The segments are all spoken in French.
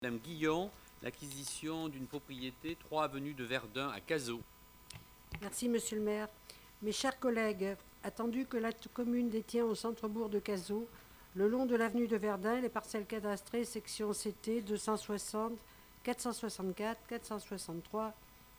Madame Guillon, l'acquisition d'une propriété 3 avenue de Verdun à Cazaux. Merci, Monsieur le maire. Mes chers collègues, attendu que la commune détient au centre-bourg de Cazaux, le long de l'avenue de Verdun, les parcelles cadastrées section CT 260, 464, 463,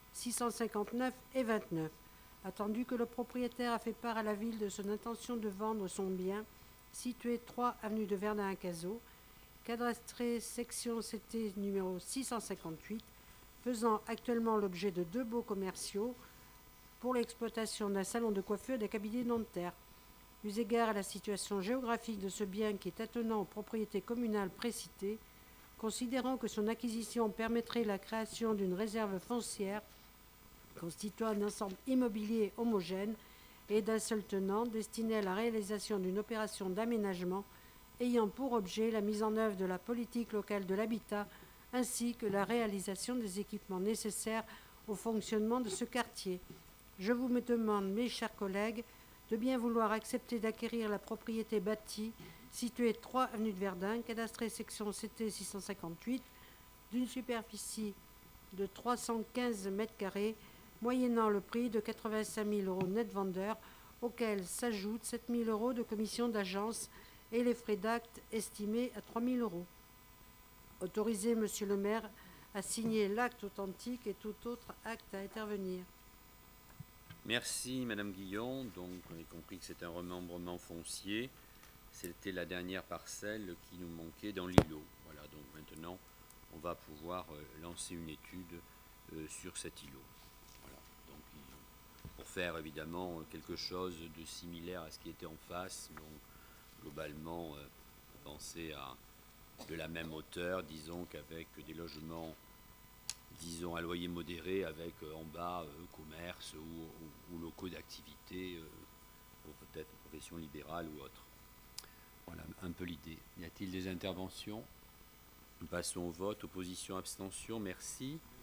659 et 29. Attendu que le propriétaire a fait part à la ville de son intention de vendre son bien, situé 3 avenue de Verdun à Cazaux, cadastré section CT numéro 658, faisant actuellement l'objet de 2 baux commerciaux pour l'exploitation d'un salon de coiffure et d'un cabinet dentaire. Eu égard à la situation géographique de ce bien qui est attenant aux propriétés communales précitées, considérant que son acquisition permettrait la création d'une réserve foncière constituant un ensemble immobilier homogène et d'un seul tenant destiné à la réalisation d'une opération d'aménagement ayant pour objet la mise en œuvre de la politique locale de l'habitat ainsi que la réalisation des équipements nécessaires au fonctionnement de ce quartier. Je vous demande, mes chers collègues, de bien vouloir accepter d'acquérir la propriété bâtie située 3 avenue de Verdun, cadastrée section CT 658, d'une superficie de 315 m², moyennant le prix de 85 000 € net vendeur, auquel s'ajoutent 7 000 € de commission d'agence et les frais d'acte estimés à 3 000 €. Autorisez, Monsieur le maire, à signer l'acte authentique et tout autre acte à intervenir. Merci Madame Guillon. Donc on a compris que c'est un remembrement foncier. C'était la dernière parcelle qui nous manquait dans l'îlot. Voilà, donc maintenant on va pouvoir lancer une étude sur cet îlot. Voilà, donc pour faire évidemment quelque chose de similaire à ce qui était en face. Donc globalement penser à de la même hauteur, disons qu'avec des logements disons à loyer modéré avec en bas commerce ou locaux d'activité pour peut-être profession libérale ou autre. Voilà un peu l'idée. Y a-t-il des interventions? Nous passons au vote. Opposition, abstention, merci.